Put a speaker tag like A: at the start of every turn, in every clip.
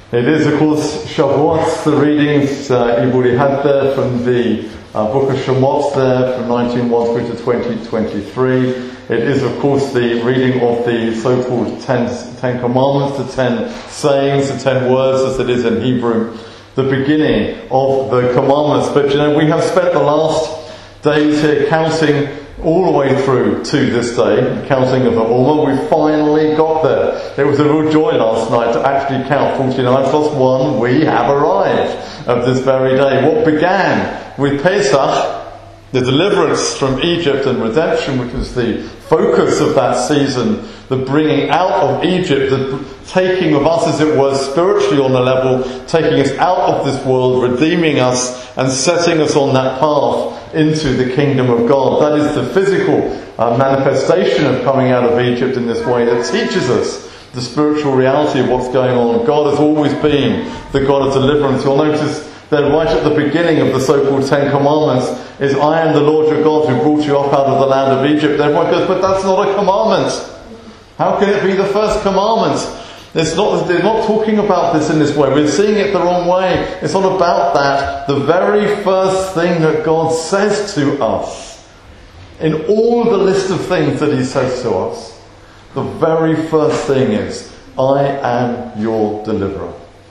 A: It is, of course, Shavuot, the readings you've already had there from the book of Shemot there from 19:1 through to 20:23. It is, of course, the reading of the so-called Ten Commandments, the 10 sayings, the 10 words as it is in Hebrew, the beginning of the commandments. But we have spent the last days here counting all the way through to this day, counting of the Alma. We finally got there. It was a real joy last night to actually count 49 plus 1. We have arrived at this very day. What began with Pesach, the deliverance from Egypt and redemption, which was the focus of that season, the bringing out of Egypt, the taking of us, as it were, spiritually on a level, taking us out of this world, redeeming us and setting us on that path into the kingdom of God. That is the physical manifestation of coming out of Egypt in this way that teaches us the spiritual reality of what's going on. God has always been the God of deliverance. You'll notice that right at the beginning of the so-called Ten Commandments is, I am the Lord your God who brought you up out of the land of Egypt. Everyone goes, but that's not a commandment. How can it be the first commandment? They're not talking about this in this way. We're seeing it the wrong way. It's not about that. The very first thing that God says to us, in all the list of things that he says to us, the very first thing is, I am your deliverer.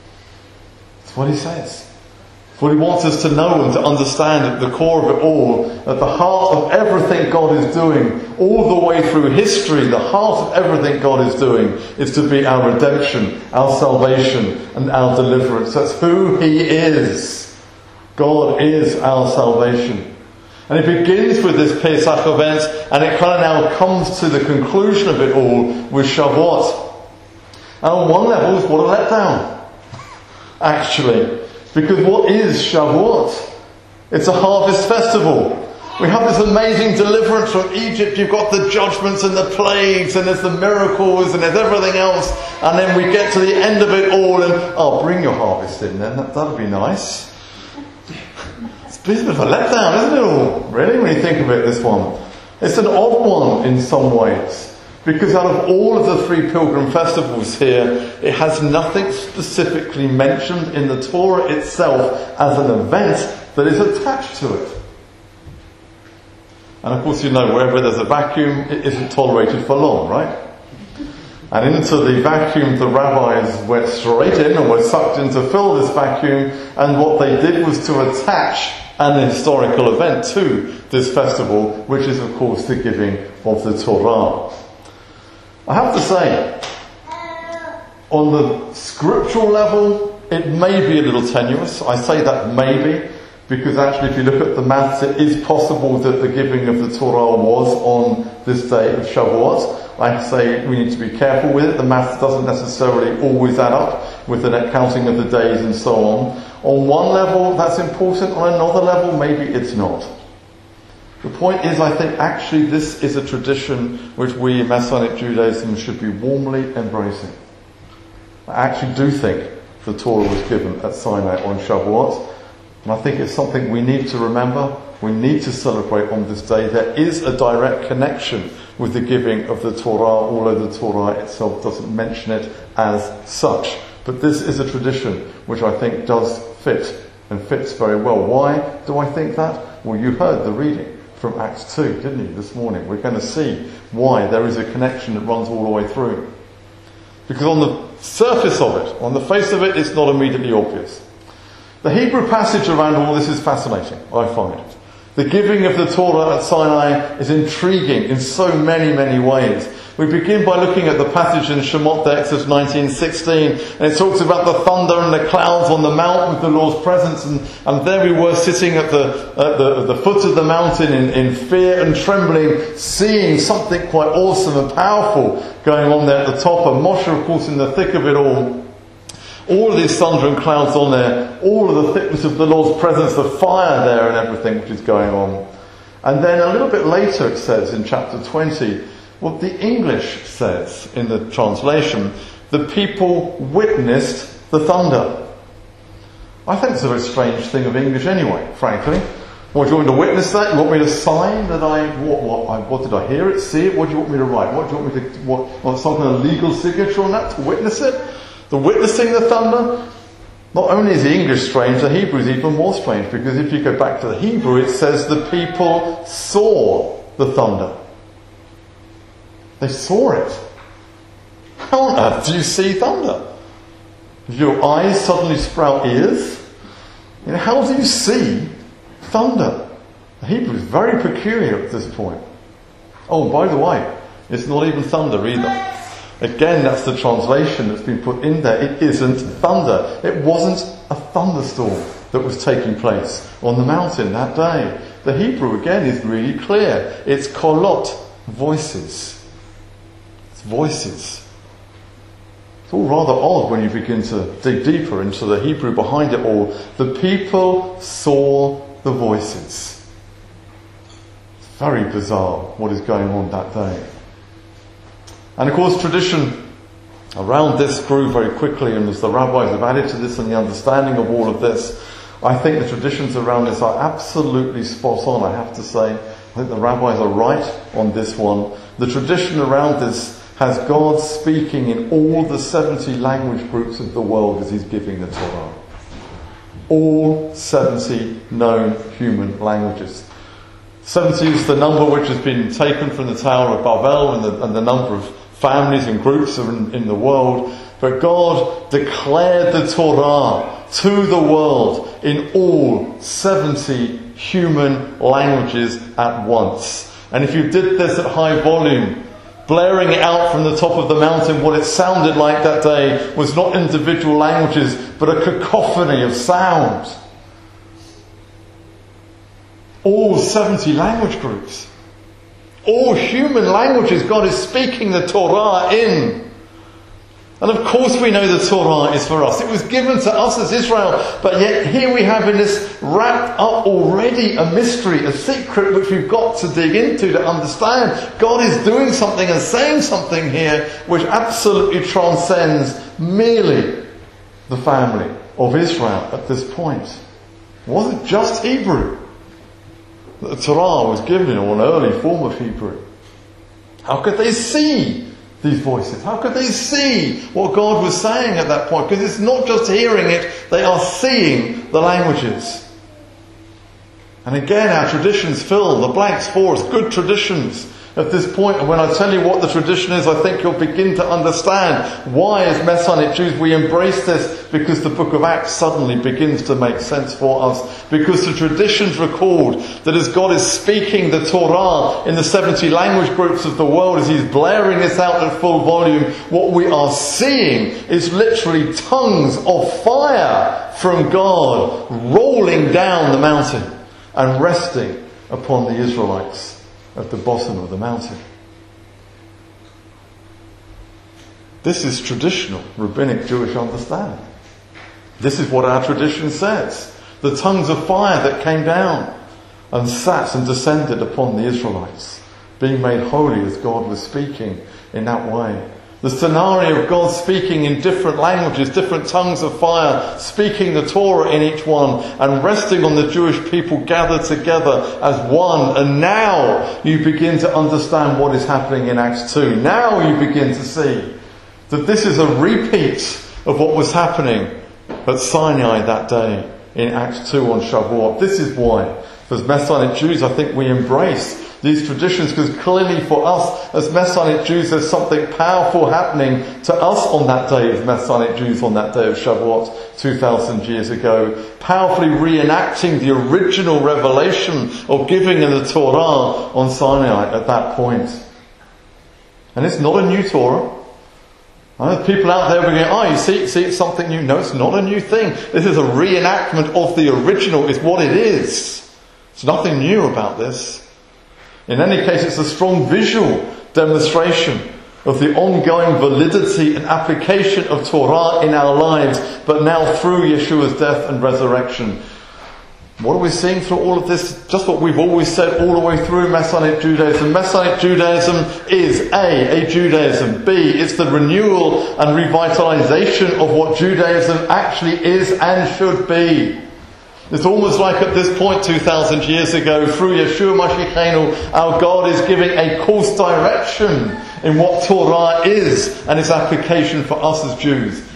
A: That's what he says. What he wants us to know and to understand at the core of it all, at the heart of everything God is doing, all the way through history, the heart of everything God is doing is to be our redemption, our salvation, and our deliverance. That's who he is. God is our salvation. And it begins with this Pesach event, and it kind of now comes to the conclusion of it all with Shavuot. And on one level, it's what a letdown, actually. Because what is Shavuot? It's a harvest festival. We have this amazing deliverance from Egypt. You've got the judgments and the plagues, and there's the miracles, and there's everything else. And then we get to the end of it all, and bring your harvest in then. That'd be nice. It's a bit of a letdown, isn't it all? Really, when you think of it, this one. It's an odd one in some ways. Because out of all of the 3 pilgrim festivals here, it has nothing specifically mentioned in the Torah itself as an event that is attached to it. And of course, wherever there's a vacuum, it isn't tolerated for long, right? And into the vacuum, the rabbis went straight in and were sucked in to fill this vacuum, and what they did was to attach an historical event to this festival, which is, of course, the giving of the Torah. I have to say, on the scriptural level, it may be a little tenuous. I say that maybe, because actually if you look at the maths, it is possible that the giving of the Torah was on this day of Shavuot. I say we need to be careful with it. The maths doesn't necessarily always add up with the counting of the days and so on. On one level, that's important. On another level, maybe it's not. The point is, I think actually this is a tradition which we in Messianic Judaism should be warmly embracing. I actually do think the Torah was given at Sinai on Shavuot, and I think it's something we need to remember, we need to celebrate on this day. There is a direct connection with the giving of the Torah, although the Torah itself doesn't mention it as such. But this is a tradition which I think does fit, and fits very well. Why do I think that? Well, you heard the reading from Acts 2, didn't you, this morning? We're going to see why there is a connection that runs all the way through. Because on the surface of it, on the face of it, it's not immediately obvious. The Hebrew passage around all this is fascinating, I find. The giving of the Torah at Sinai is intriguing in so many, many ways. We begin by looking at the passage in Shemot, Exodus 19:16, and it talks about the thunder and the clouds on the mount with the Lord's presence, and there we were sitting at the foot of the mountain in fear and trembling, seeing something quite awesome and powerful going on there at the top, and Moshe, of course, in the thick of it all. All of these thunder and clouds on there, all of the thickness of the Lord's presence, the fire there and everything which is going on. And then a little bit later it says in chapter 20, what the English says in the translation, the people witnessed the thunder. I think it's a very strange thing of English anyway, frankly. What, do you want me to witness that? You want me to sign that what did I hear it, see it? What do you want me to write? What do you want me to, some kind of legal signature on that to witness it? The witnessing the thunder, not only is the English strange, the Hebrew is even more strange, because if you go back to the Hebrew, it says the people saw the thunder. They saw it. How on earth do you see thunder? If your eyes suddenly sprout ears, how do you see thunder? The Hebrew is very peculiar at this point. Oh, by the way, it's not even thunder either. Again, that's the translation that's been put in there. It isn't thunder. It wasn't a thunderstorm that was taking place on the mountain that day. The Hebrew, again, is really clear. It's kolot, voices. It's voices. It's all rather odd when you begin to dig deeper into the Hebrew behind it all. The people saw the voices. It's very bizarre what is going on that day. And of course, tradition around this grew very quickly, and as the rabbis have added to this and the understanding of all of this, I think the traditions around this are absolutely spot on, I have to say. I think the rabbis are right on this one. The tradition around this has God speaking in all the 70 language groups of the world as he's giving the Torah. All 70 known human languages. 70 is the number which has been taken from the Tower of Babel and the number of families and groups in the world. But God declared the Torah to the world in all 70 human languages at once. And if you did this at high volume, blaring it out from the top of the mountain, what it sounded like that day was not individual languages, but a cacophony of sound. All 70 language groups. All human languages God is speaking the Torah in. And of course we know the Torah is for us. It was given to us as Israel. But yet here we have in this wrapped up already a mystery, a secret which we've got to dig into to understand. God is doing something and saying something here which absolutely transcends merely the family of Israel at this point. It wasn't just Hebrew. The Torah was given in an early form of Hebrew. How could they see these voices? How could they see what God was saying at that point? Because it's not just hearing it, they are seeing the languages. And again, our traditions fill the blanks for us. Good traditions at this point. And when I tell you what the tradition is, I think you'll begin to understand why as Messianic Jews we embrace this, because the book of Acts suddenly begins to make sense for us. Because the traditions record that as God is speaking the Torah in the 70 language groups of the world, as he's blaring this out at full volume, what we are seeing is literally tongues of fire from God rolling down the mountain and resting upon the Israelites at the bottom of the mountain. This is traditional rabbinic Jewish understanding. This is what our tradition says. The tongues of fire that came down and sat and descended upon the Israelites, being made holy as God was speaking in that way. The scenario of God speaking in different languages, different tongues of fire, speaking the Torah in each one, and resting on the Jewish people gathered together as one. And now you begin to understand what is happening in Acts 2. Now you begin to see that this is a repeat of what was happening at Sinai that day in Acts 2 on Shavuot. This is why, as Messianic Jews, I think we embrace these traditions, because clearly for us as Messianic Jews there's something powerful happening to us on that day as Messianic Jews on that day of Shavuot 2,000 years ago, powerfully reenacting the original revelation of giving in the Torah on Sinai at that point. And it's not a new Torah. I know people out there will go, oh, you see it's something new. No, it's not a new thing. This is a reenactment of the original. It's what it is. There's nothing new about this. In any case, it's a strong visual demonstration of the ongoing validity and application of Torah in our lives, but now through Yeshua's death and resurrection. What are we seeing through all of this? Just what we've always said all the way through Messianic Judaism. Messianic Judaism is A, Judaism. B, it's the renewal and revitalization of what Judaism actually is and should be. It's almost like at this point 2,000 years ago, through Yeshua Mashiachenu, our God is giving a course direction in what Torah is and its application for us as Jews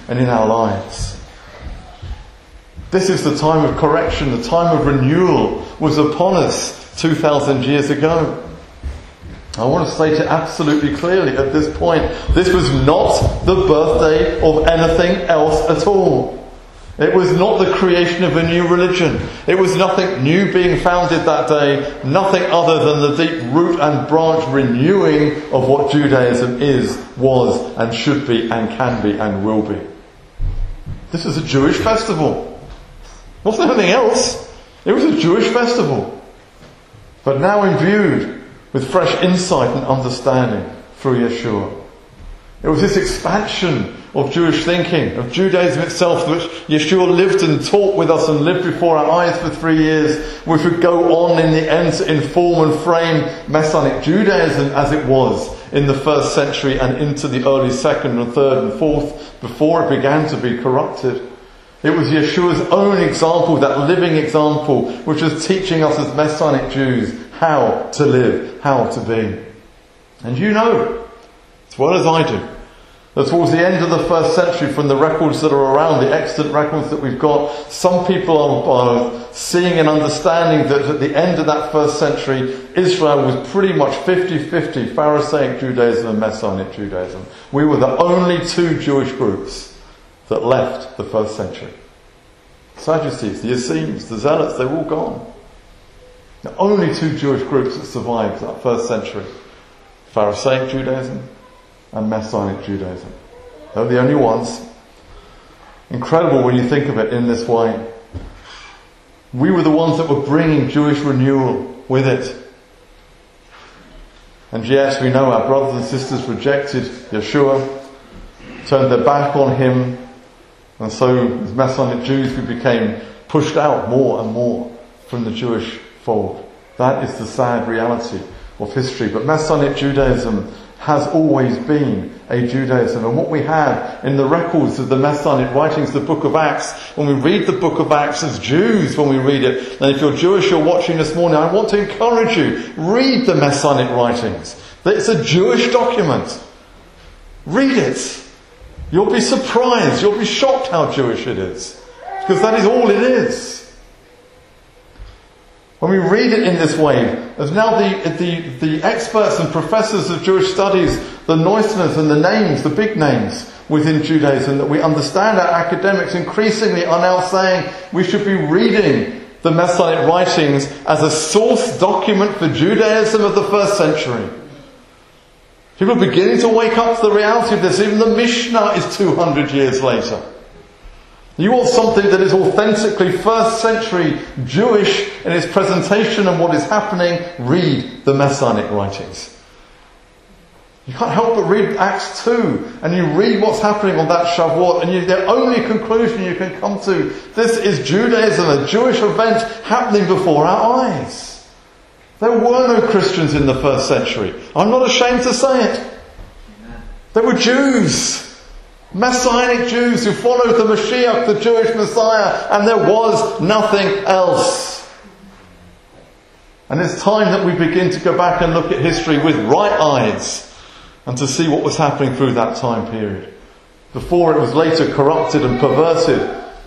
A: and in our lives. This is the time of correction, the time of renewal was upon us 2,000 years ago. I want to state it absolutely clearly at this point. This was not the birthday of anything else at all. It was not the creation of a new religion. It was nothing new being founded that day, nothing other than the deep root and branch renewing of what Judaism is, was and should be and can be and will be. This is a Jewish festival. It wasn't anything else. It was a Jewish festival. But now imbued with fresh insight and understanding through Yeshua. It was this expansion of Jewish thinking, of Judaism itself, which Yeshua lived and taught with us and lived before our eyes for 3 years, which would go on in the end to inform and frame Messianic Judaism as it was in the 1st century and into the early 2nd and 3rd and 4th, before it began to be corrupted. It was Yeshua's own example, that living example, which was teaching us as Messianic Jews how to live, how to be. And you know, as well as I do, that towards the end of the 1st century, from the records that are around, the extant records that we've got, some people are seeing and understanding that at the end of that 1st century, Israel was pretty much 50-50 Pharisaic Judaism and Messianic Judaism. We were the only 2 Jewish groups that left the 1st century. Sadducees, the Essenes, the Zealots, they were all gone. The only 2 Jewish groups that survived that 1st century. Pharisaic Judaism and Messianic Judaism. They're the only ones. Incredible when you think of it in this way. We were the ones that were bringing Jewish renewal with it. And yet we know our brothers and sisters rejected Yeshua, turned their back on him, and so as Messianic Jews we became pushed out more and more from the Jewish fold. That is the sad reality of history. But Messianic Judaism has always been a Judaism. And what we have in the records of the Messianic writings, the book of Acts, when we read the book of Acts as Jews, when we read it, and if you're Jewish, you're watching this morning, I want to encourage you, read the Messianic writings. It's a Jewish document. Read it. You'll be surprised, you'll be shocked how Jewish it is. Because that is all it is. When we read it in this way, as now the experts and professors of Jewish studies, the Neusners and the names, the big names within Judaism that we understand, our academics increasingly are now saying we should be reading the Messianic writings as a source document for Judaism of the 1st century. People are beginning to wake up to the reality of this. Even the Mishnah is 200 years later. You want something that is authentically 1st century Jewish in its presentation and what is happening, read the Messianic writings. You can't help but read Acts 2 and you read what's happening on that Shavuot and the only conclusion you can come to, this is Judaism, a Jewish event happening before our eyes. There were no Christians in the 1st century. I'm not ashamed to say it. There were Jews. Messianic Jews who followed the Mashiach, the Jewish Messiah, and there was nothing else. And it's time that we begin to go back and look at history with right eyes and to see what was happening through that time period. Before it was later corrupted and perverted.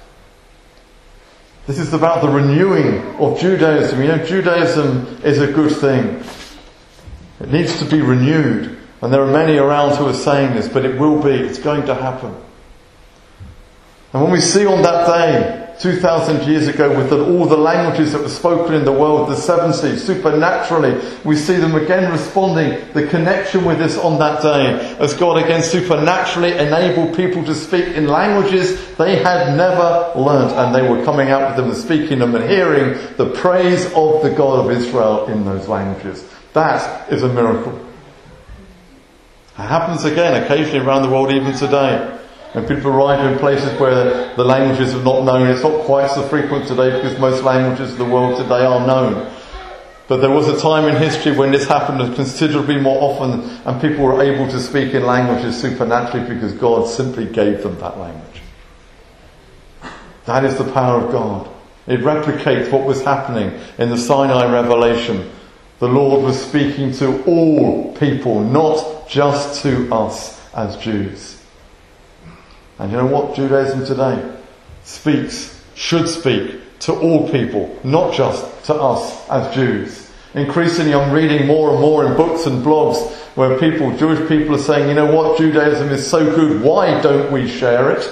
A: This is about the renewing of Judaism. You know, Judaism is a good thing. It needs to be renewed. And there are many around who are saying this, but it will be. It's going to happen. And when we see on that day, 2,000 years ago, with all the languages that were spoken in the world, the 7 seas, supernaturally, we see them again responding, the connection with this on that day, as God again supernaturally enabled people to speak in languages they had never learnt, and they were coming out with them and speaking them and hearing the praise of the God of Israel in those languages. That is a miracle. It happens again occasionally around the world even today. When people arrive in places where the languages are not known, it's not quite so frequent today because most languages of the world today are known. But there was a time in history when this happened considerably more often and people were able to speak in languages supernaturally because God simply gave them that language. That is the power of God. It replicates what was happening in the Sinai revelation. The Lord was speaking to all people, not just to us as Jews. And you know what? Judaism today should speak to all people, not just to us as Jews. Increasingly I'm reading more and more in books and blogs where Jewish people are saying, you know what, Judaism is so good, why don't we share it?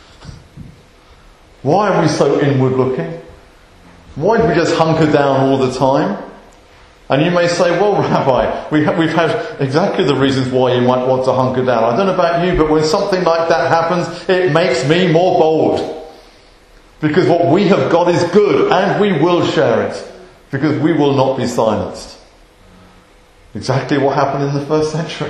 A: Why are we so inward looking? Why do we just hunker down all the time? And you may say, well, Rabbi, we've had exactly the reasons why you might want to hunker down. I don't know about you, but when something like that happens, it makes me more bold. Because what we have got is good, and we will share it. Because we will not be silenced. Exactly what happened in the first century.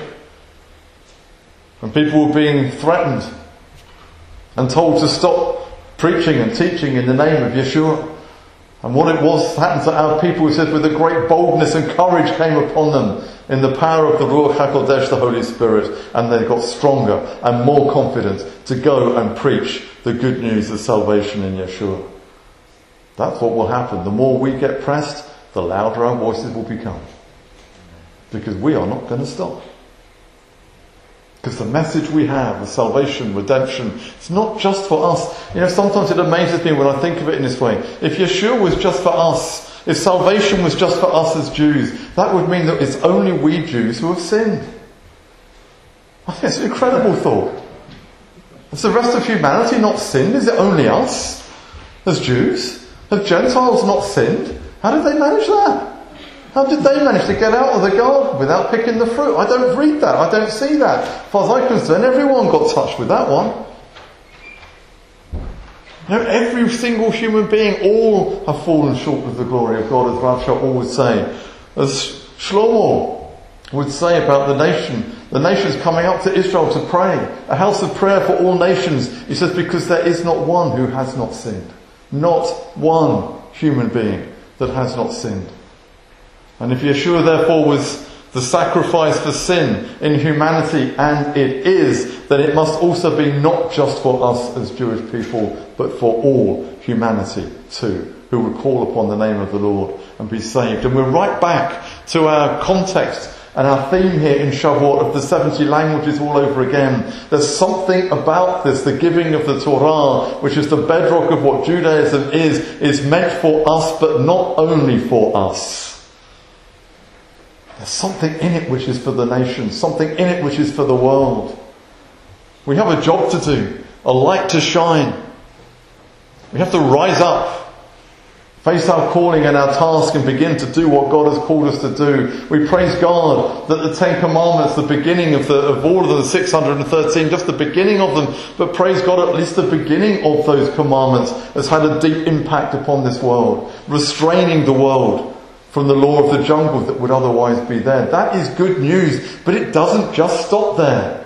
A: When people were being threatened and told to stop preaching and teaching in the name of Yeshua. And what it was happened to our people, it says, with a great boldness and courage came upon them in the power of the Ruach HaKodesh, the Holy Spirit, and they got stronger and more confident to go and preach the good news of salvation in Yeshua. That's what will happen. The more we get pressed, the louder our voices will become. Because we are not going to stop. Because the message we have of salvation, redemption, it's not just for us. You know, sometimes it amazes me when I think of it in this way. If Yeshua was just for us, if salvation was just for us as Jews, that would mean that it's only we Jews who have sinned. I think it's an incredible thought. Has the rest of humanity not sinned? Is it only us as Jews? Have Gentiles not sinned? How did they manage that? How did they manage to get out of the garden without picking the fruit? I don't read that. I don't see that. As far as I'm concerned, everyone got touched with that one. You know, every single human being, all have fallen short of the glory of God, as Rav Shaul would say. As Shlomo would say about the nations coming up to Israel to pray. A house of prayer for all nations. He says, because there is not one who has not sinned. Not one human being that has not sinned. And if Yeshua therefore was the sacrifice for sin in humanity, and it is, then it must also be not just for us as Jewish people, but for all humanity too, who would call upon the name of the Lord and be saved. And we're right back to our context and our theme here in Shavuot of the 70 languages all over again. There's something about this, the giving of the Torah, which is the bedrock of what Judaism is meant for us, but not only for us. There's something in it which is for the nations, something in it which is for the world. We have a job to do, a light to shine. We have to rise up, face our calling and our task and begin to do what God has called us to do. We praise God that the Ten Commandments, the beginning of all of the 613, just the beginning of them, but praise God at least the beginning of those commandments has had a deep impact upon this world, restraining the world from the law of the jungle that would otherwise be there. That is good news, but it doesn't just stop there.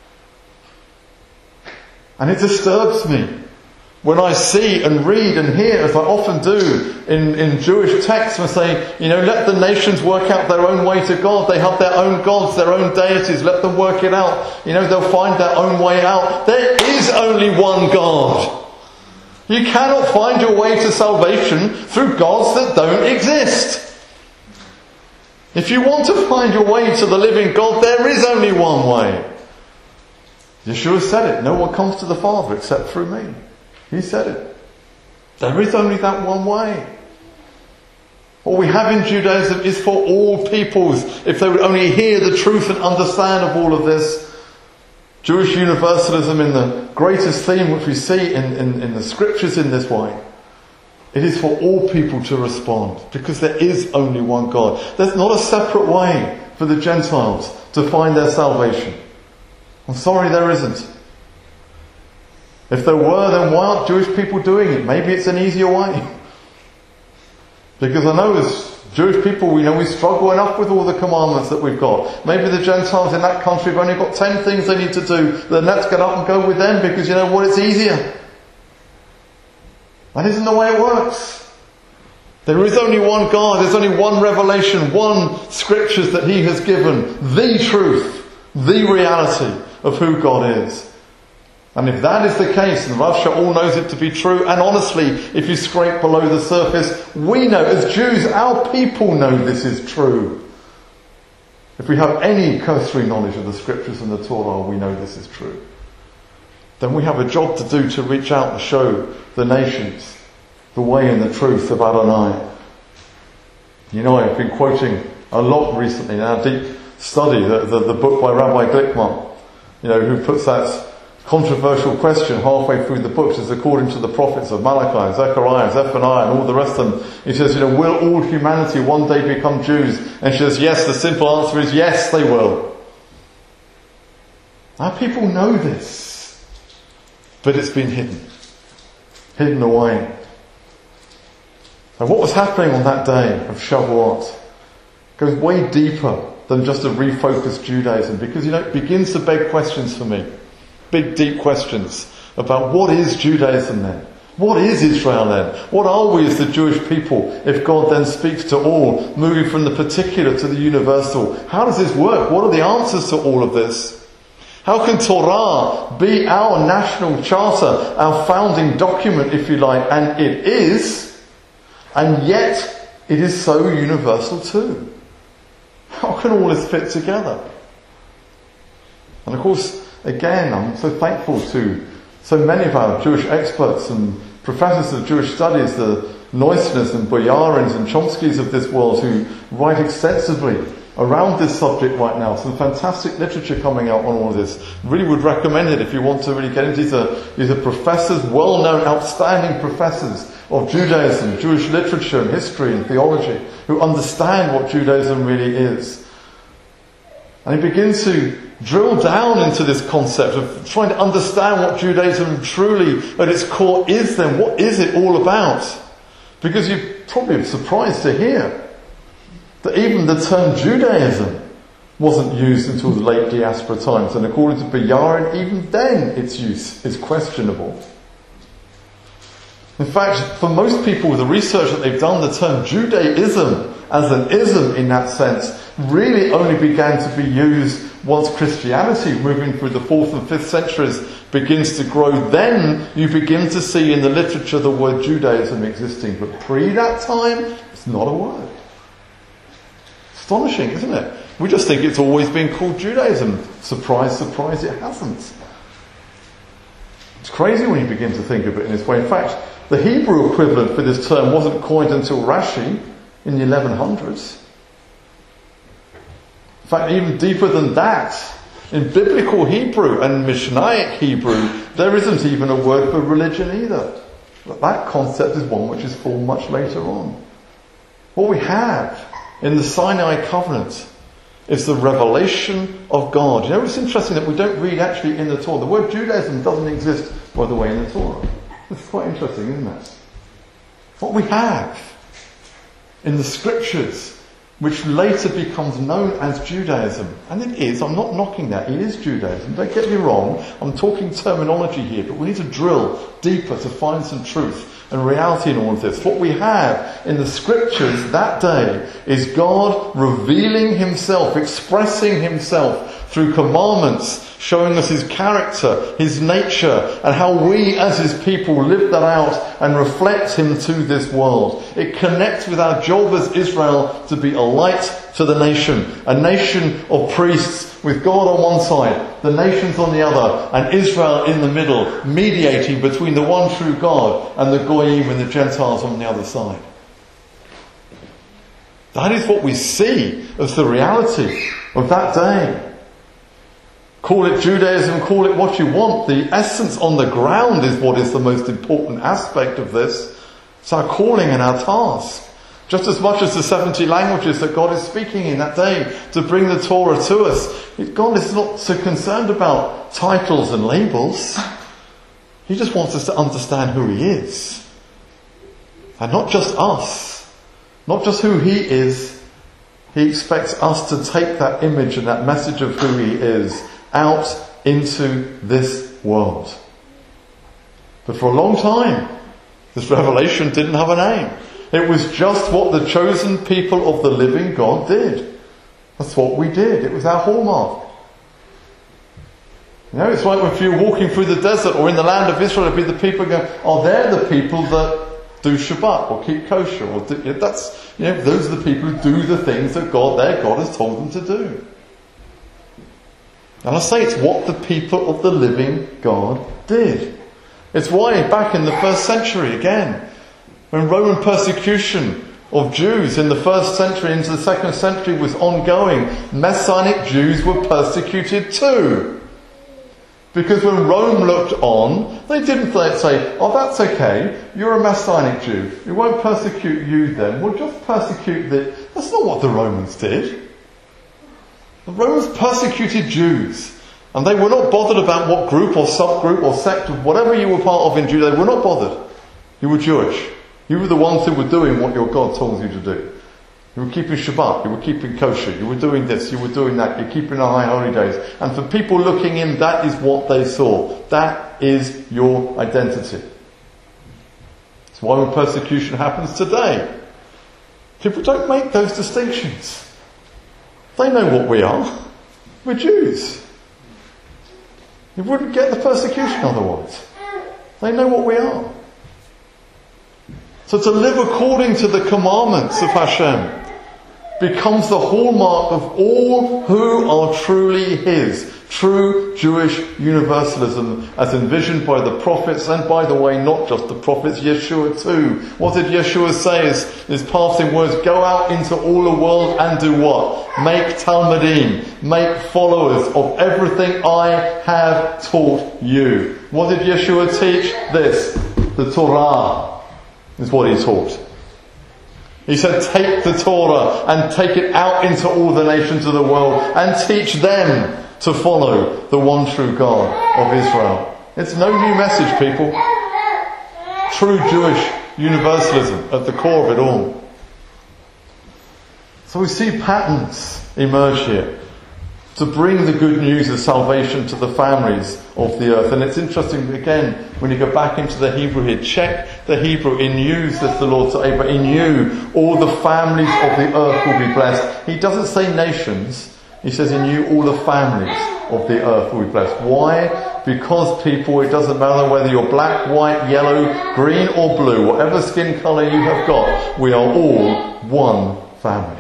A: And it disturbs me when I see and read and hear, as I often do in Jewish texts, and say, you know, let the nations work out their own way to God. They have their own gods, their own deities. Let them work it out. You know, they'll find their own way out. There is only one God. You cannot find your way to salvation through gods that don't exist. If you want to find your way to the living God, there is only one way. Yeshua said it. No one comes to the Father except through me. He said it. There is only that one way. What we have in Judaism is for all peoples. If they would only hear the truth and understand of all of this. Jewish universalism in the greatest theme which we see in the scriptures in this way. It is for all people to respond, because there is only one God. There's not a separate way for the Gentiles to find their salvation. I'm sorry, there isn't. If there were, then why aren't Jewish people doing it? Maybe it's an easier way. Because I know as Jewish people, we struggle enough with all the commandments that we've got. Maybe the Gentiles in that country have only got 10 things they need to do. Then let's get up and go with them, because you know what, it's easier. That isn't the way it works. There is only one God, there's only one revelation, one scriptures that He has given, the truth, the reality of who God is. And if that is the case, and Rav Shaul knows it to be true, and honestly, if you scrape below the surface, we know, as Jews, our people know this is true. If we have any cursory knowledge of the scriptures and the Torah, we know this is true. then we have a job to do to reach out and show the nations the way and the truth of Adonai. You know, I've been quoting a lot recently in our deep study, the book by Rabbi Glickman, you know, who puts that controversial question halfway through the book, is according to the prophets of Malachi, Zechariah, Zephaniah and all the rest of them. He says, you know, will all humanity one day become Jews? And she says, yes, the simple answer is yes, they will. Our people know this, but it's been hidden away. And what was happening on that day of Shavuot goes way deeper than just a refocused Judaism, because, you know, it begins to beg questions for me. Big, deep questions about what is Judaism then? What is Israel then? What are we as the Jewish people if God then speaks to all, moving from the particular to the universal? How does this work? What are the answers to all of this? How can Torah be our national charter, our founding document, if you like, and it is, and yet it is so universal too? How can all this fit together? And of course, again, I'm so thankful to so many of our Jewish experts and professors of Jewish studies, the Neusners and Boyarins and Chomskys of this world, who write extensively around this subject right now. Some fantastic literature coming out on all of this. Really would recommend it if you want to really get into these are professors, well-known, outstanding professors of Judaism, Jewish literature and history and theology, who understand what Judaism really is. And he begins to drill down into this concept of trying to understand what Judaism truly at its core is then. What is it all about? Because you're probably surprised to hear that even the term Judaism wasn't used until the late diaspora times. And according to Boyarin, even then its use is questionable. In fact, for most people, the research that they've done, the term Judaism as an ism in that sense really only began to be used once Christianity, moving through the 4th and 5th centuries, begins to grow. Then you begin to see in the literature the word Judaism existing. But pre that time, it's not a word. Astonishing, isn't it? We just think it's always been called Judaism. Surprise, surprise, it hasn't. It's crazy when you begin to think of it in this way. In fact, the Hebrew equivalent for this term wasn't coined until Rashi in the 1100s. In fact, even deeper than that, in biblical Hebrew and Mishnaic Hebrew, there isn't even a word for religion either. But that concept is one which is formed much later on. What we have in the Sinai covenant is the revelation of God. You know, it's interesting that we don't read actually in the Torah. The word Judaism doesn't exist, by the way, in the Torah. It's quite interesting, isn't it? What we have in the scriptures, which later becomes known as Judaism, and it is, I'm not knocking that, it is Judaism, don't get me wrong, I'm talking terminology here, but we need to drill deeper to find some truth and reality in all of this. What we have in the scriptures that day is God revealing himself, expressing himself through commandments, showing us his character, his nature, and how we as his people live that out and reflect him to this world. It connects with our job as Israel to be a light to the nation, a nation of priests with God on one side, the nations on the other, and Israel in the middle, mediating between the one true God and the Goyim and the Gentiles on the other side. That is what we see as the reality of that day. Call it Judaism, call it what you want. The essence on the ground is what is the most important aspect of this. It's our calling and our task. Just as much as the 70 languages that God is speaking in that day to bring the Torah to us. God is not so concerned about titles and labels. He just wants us to understand who he is. And not just us. Not just who he is. He expects us to take that image and that message of who he is out into this world. But for a long time, this revelation didn't have a name. It was just what the chosen people of the living God did. That's what we did. It was our hallmark. You know, it's like if you're walking through the desert or in the land of Israel, it'd be the people going, oh, they're the people that do Shabbat or keep kosher. Or that's, you know, those are the people who do the things that their God has told them to do. And I say it's what the people of the living God did. It's why back in the first century, again, when Roman persecution of Jews in the first century into the second century was ongoing, Messianic Jews were persecuted too. Because when Rome looked on, they didn't say, oh, that's okay, you're a Messianic Jew, we won't persecute you then, we'll just persecute the... That's not what the Romans did. The Romans persecuted Jews, and they were not bothered about what group or subgroup or sect or whatever you were part of in Judea. They were not bothered. You were Jewish. You were the ones who were doing what your God told you to do. You were keeping Shabbat, you were keeping kosher, you were doing this, you were doing that, you're keeping the high holy days. And for people looking in, that is what they saw. That is your identity. That's why when persecution happens today, people don't make those distinctions. They know what we are. We're Jews. You wouldn't get the persecution otherwise. They know what we are. So to live according to the commandments of Hashem becomes the hallmark of all who are truly His. True Jewish universalism as envisioned by the prophets, and by the way, not just the prophets, Yeshua too. What did Yeshua say his passing words? Go out into all the world and do what? Make Talmudim, make followers of everything I have taught you. What did Yeshua teach? This, the Torah is what he taught. He said, take the Torah and take it out into all the nations of the world and teach them to follow the one true God of Israel. It's no new message, people. True Jewish universalism at the core of it all. So we see patterns emerge here to bring the good news of salvation to the families of the earth. And it's interesting, again, when you go back into the Hebrew here, check the Hebrew. In you, says the Lord to Abraham, in you all the families of the earth will be blessed. He doesn't say nations. He says, in you all the families of the earth will be blessed. Why? Because people, it doesn't matter whether you're black, white, yellow, green or blue, whatever skin colour you have got, we are all one family.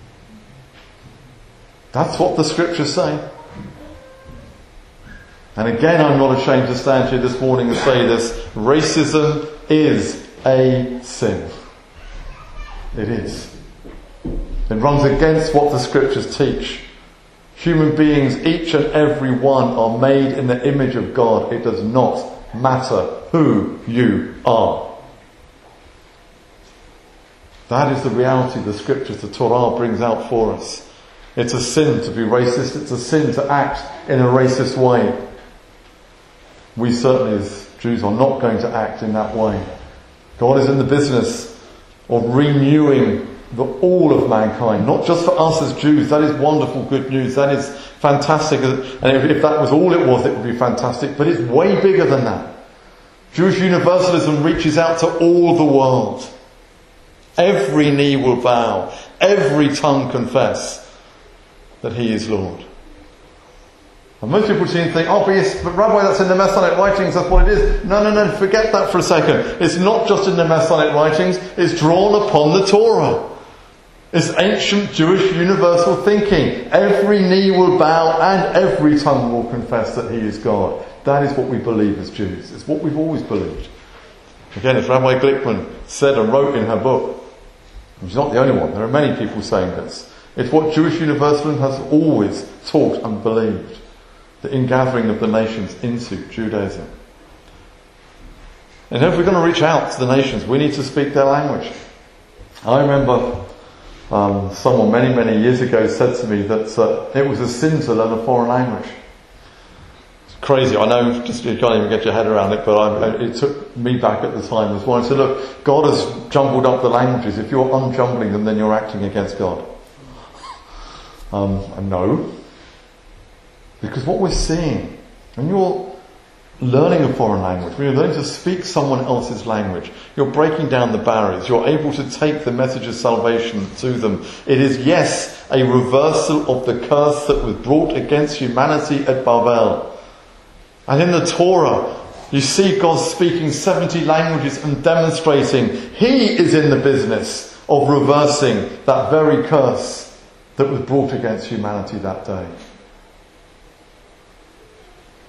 A: That's what the scriptures say. And again, I'm not ashamed to stand here this morning and say this. Racism is a sin. It is. It runs against what the scriptures teach. Human beings, each and every one, are made in the image of God. It does not matter who you are. That is the reality the scriptures, the Torah, brings out for us. It's a sin to be racist. It's a sin to act in a racist way. We certainly as Jews are not going to act in that way. God is in the business of renewing all of mankind, not just for us as Jews. That is wonderful good news. That is fantastic. And if that was all it was, it would be fantastic. But it's way bigger than that. Jewish universalism reaches out to all the world. Every knee will bow. Every tongue confess that He is Lord. And most people seem to think, oh, but Rabbi, that's in the Messianic writings, that's what it is. No, forget that for a second. It's not just in the Messianic writings, it's drawn upon the Torah. It's ancient Jewish universal thinking. Every knee will bow and every tongue will confess that He is God. That is what we believe as Jews. It's what we've always believed. Again, as Rabbi Glickman said and wrote in her book, she's not the only one, there are many people saying this. It's what Jewish universalism has always taught and believed. The ingathering of the nations into Judaism. And if we're going to reach out to the nations, we need to speak their language. I remember someone many years ago said to me that it was a sin to learn a foreign language. It's crazy, I know, just you can't even get your head around it, but it took me back at the time as well. I said, look, God has jumbled up the languages. If you're unjumbling them, then you're acting against God. And no. Because what we're seeing, when you're learning a foreign language, when you're learning to speak someone else's language, you're breaking down the barriers. You're able to take the message of salvation to them. It is, yes, a reversal of the curse that was brought against humanity at Babel. And in the Torah, you see God speaking 70 languages and demonstrating He is in the business of reversing that very curse that was brought against humanity that day.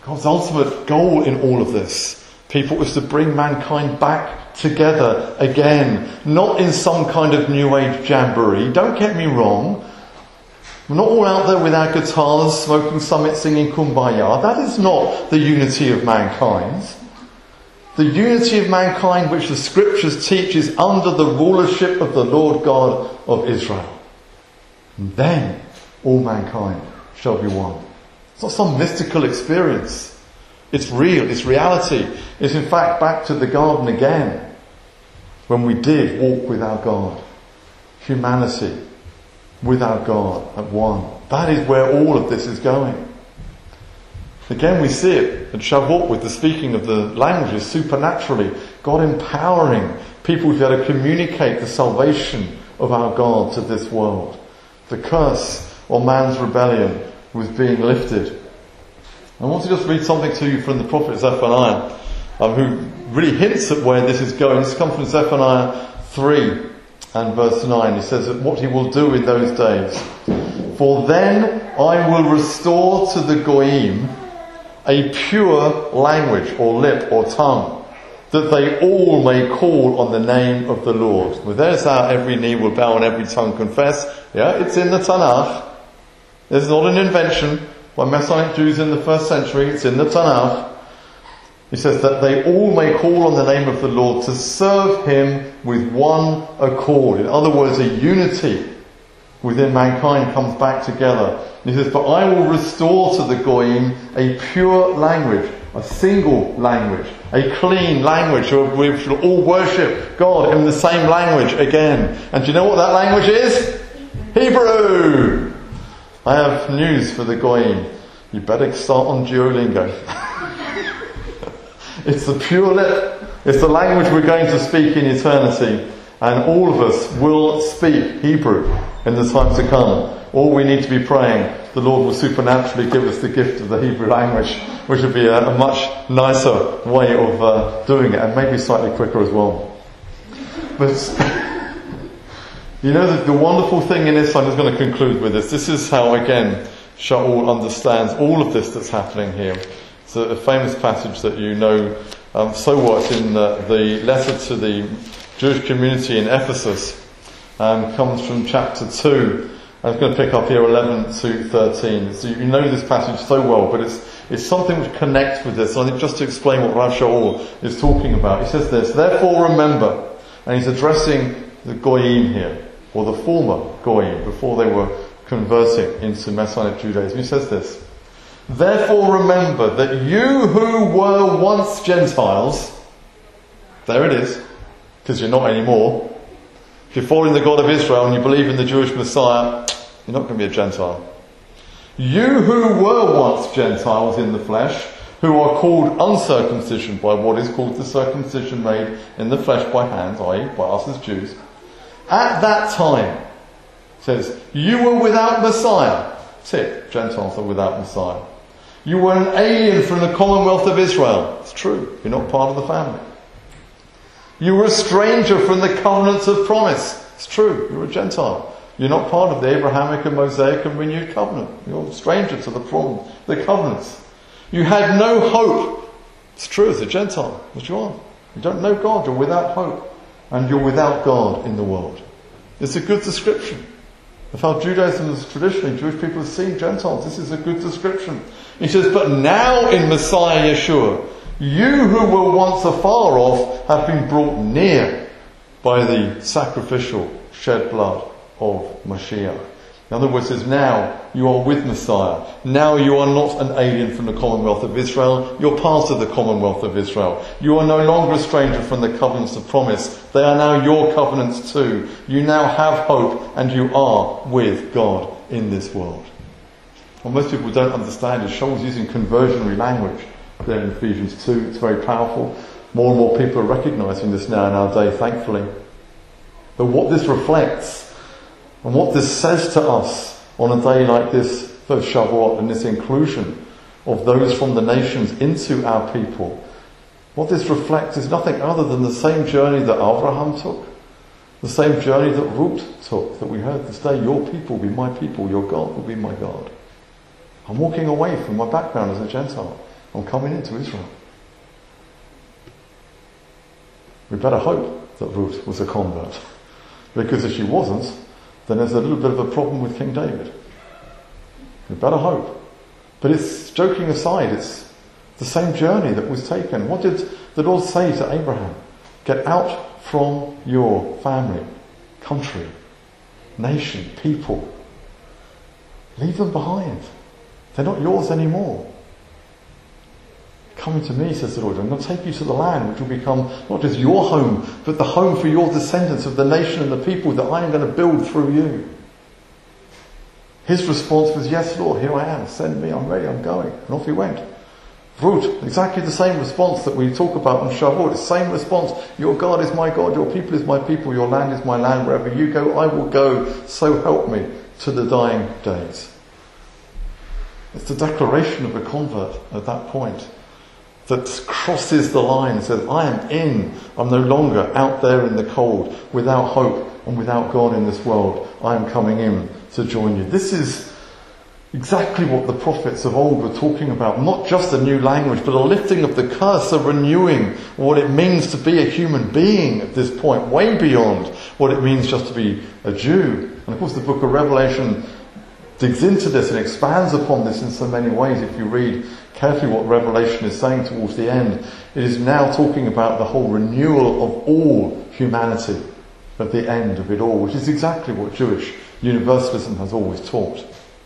A: God's ultimate goal in all of this, people, is to bring mankind back together again. Not in some kind of New Age jamboree. Don't get me wrong. We're not all out there with our guitars, smoking summit, singing Kumbaya. That is not the unity of mankind. The unity of mankind which the Scriptures teach is under the rulership of the Lord God of Israel. And then all mankind shall be one. It's not some mystical experience. It's real, it's reality. It's in fact back to the garden again, when we did walk with our God. Humanity with our God at one. That is where all of this is going. Again, we see it at Shavuot with the speaking of the languages supernaturally. God empowering people to be able to communicate the salvation of our God to this world. The curse on man's rebellion was being lifted. I want to just read something to you from the prophet Zephaniah, who really hints at where this is going. This comes from Zephaniah 3 and verse 9. He says that what he will do in those days. For then I will restore to the Goyim a pure language or lip or tongue, that they all may call on the name of the Lord. Well, there's how every knee will bow and every tongue confess. Yeah, it's in the Tanakh. It's not an invention by Messianic Jews in the first century. It's in the Tanakh. He says that they all may call on the name of the Lord to serve him with one accord. In other words, a unity within mankind comes back together. And he says, but I will restore to the Goyim a pure language, a single language, a clean language, we shall all worship God in the same language again. And do you know what that language is? Hebrew! I have news for the Goyim. You better start on Duolingo. It's the pure lip. It's the language we're going to speak in eternity. And all of us will speak Hebrew in the time to come. All we need to be praying, the Lord will supernaturally give us the gift of the Hebrew language, which would be a much nicer way of doing it, and maybe slightly quicker as well. But you know, the wonderful thing in this, I'm just going to conclude with this. This is how, again, Shaul understands all of this that's happening here. It's a famous passage that you know so well. It's in the letter to the Jewish community in Ephesus. Comes from chapter 2. I'm going to pick up here 11 to 13. So you know this passage so well, but it's something which connects with this. And I think just to explain what Rav Shaul is talking about. He says this, therefore remember, and he's addressing the Goyim here, or the former Goyim, before they were converting into Messianic Judaism. He says this, therefore remember that you who were once Gentiles, there it is, because you're not anymore. If you're following the God of Israel and you believe in the Jewish Messiah, you're not going to be a Gentile. You who were once Gentiles in the flesh, who are called uncircumcision by what is called the circumcision made in the flesh by hands, i.e. by us as Jews, at that time, it says, you were without Messiah. That's it, Gentiles are without Messiah. You were an alien from the commonwealth of Israel. It's true, you're not part of the family. You were a stranger from the covenants of promise. It's true, you're a Gentile. You're not part of the Abrahamic and Mosaic and renewed covenant. You're a stranger to the covenants. You had no hope. It's true, as a Gentile, but you are. You don't know God, you're without hope. And you're without God in the world. It's a good description of how Judaism is traditionally, Jewish people have seen Gentiles. This is a good description. He says, but now in Messiah Yeshua, you who were once afar off have been brought near by the sacrificial shed blood of Mashiach. In other words, it says now you are with Messiah. Now you are not an alien from the commonwealth of Israel. You're part of the commonwealth of Israel. You are no longer a stranger from the covenants of promise. They are now your covenants too. You now have hope and you are with God in this world. What most people don't understand is Shaul's using conversionary language there in Ephesians 2. It's very powerful. More and more people are recognizing this now in our day, thankfully. But what this reflects and what this says to us on a day like this for Shavuot and this inclusion of those from the nations into our people, what this reflects is nothing other than the same journey that Abraham took, the same journey that Ruth took, that we heard this day. Your people will be my people, your God will be my God. I'm walking away from my background as a Gentile. I'm coming into Israel. We better hope that Ruth was a convert. Because if she wasn't, then there's a little bit of a problem with King David. We better hope. But it's, joking aside, it's the same journey that was taken. What did the Lord say to Abraham? Get out from your family, country, nation, people. Leave them behind. They're not yours anymore. Come to me, says the Lord. I'm going to take you to the land which will become not just your home, but the home for your descendants of the nation and the people that I am going to build through you. His response was, yes, Lord, here I am. Send me, I'm ready, I'm going. And off he went. Ruth, exactly the same response that we talk about on Shavuot. The same response. Your God is my God, your people is my people, your land is my land. Wherever you go, I will go. So help me to the dying days. It's the declaration of a convert at that point that crosses the line and says, I am in. I'm no longer out there in the cold, without hope and without God in this world. I am coming in to join you. This is exactly what the prophets of old were talking about. Not just a new language, but a lifting of the curse, a renewing of what it means to be a human being at this point, way beyond what it means just to be a Jew. And of course the book of Revelation digs into this and expands upon this in so many ways. If you read carefully what Revelation is saying towards the end, it is now talking about the whole renewal of all humanity at the end of it all, which is exactly what Jewish universalism has always taught.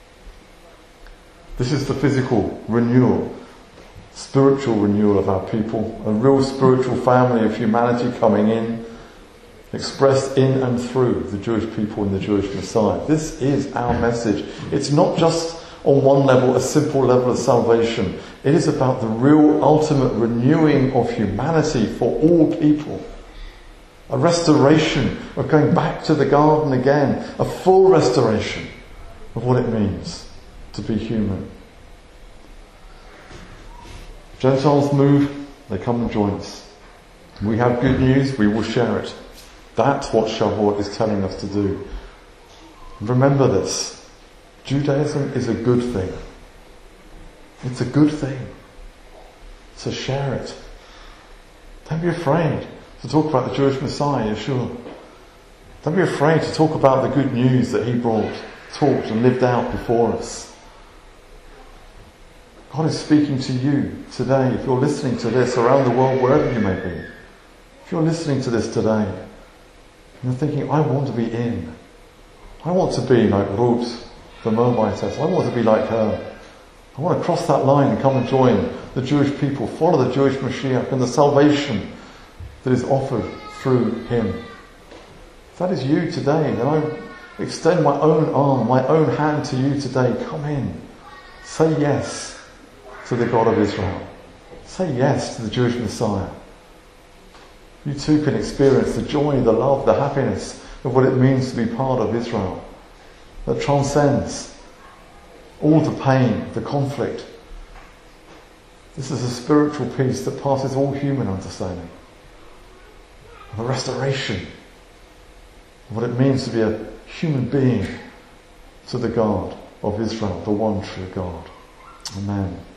A: This is the physical renewal, spiritual renewal of our people, a real spiritual family of humanity coming in, expressed in and through the Jewish people and the Jewish Messiah. This is our message. It's not just on one level, a simple level of salvation. It is about the real ultimate renewing of humanity for all people. A restoration of going back to the garden again. A full restoration of what it means to be human. Gentiles move, they come and join us. We have good news, we will share it. That's what Shavuot is telling us to do. Remember this. Judaism is a good thing. It's a good thing. So share it. Don't be afraid to talk about the Jewish Messiah, Yeshua. Don't be afraid to talk about the good news that he brought, taught and lived out before us. God is speaking to you today. If you're listening to this around the world, wherever you may be, if you're listening to this today, and you're thinking, I want to be in. I want to be like Ruth, the Moabitess. I want to be like her. I want to cross that line and come and join the Jewish people, follow the Jewish Mashiach and the salvation that is offered through him. If that is you today, then I extend my own arm, my own hand to you today. Come in. Say yes to the God of Israel. Say yes to the Jewish Messiah. You too can experience the joy, the love, the happiness of what it means to be part of Israel that transcends all the pain, the conflict. This is a spiritual peace that passes all human understanding. The restoration of what it means to be a human being to the God of Israel, the one true God. Amen.